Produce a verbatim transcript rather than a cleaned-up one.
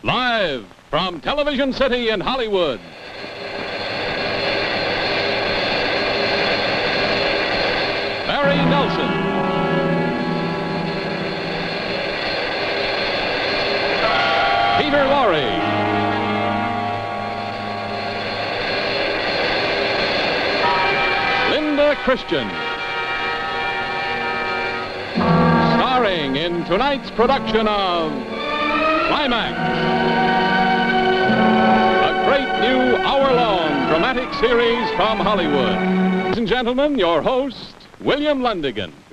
Live from Television City in Hollywood, Barry Nelson. Peter Lorre. Linda Christian. Starring in tonight's production of Climax, a great new hour-long dramatic series from Hollywood. Ladies and gentlemen, your host, William Lundigan.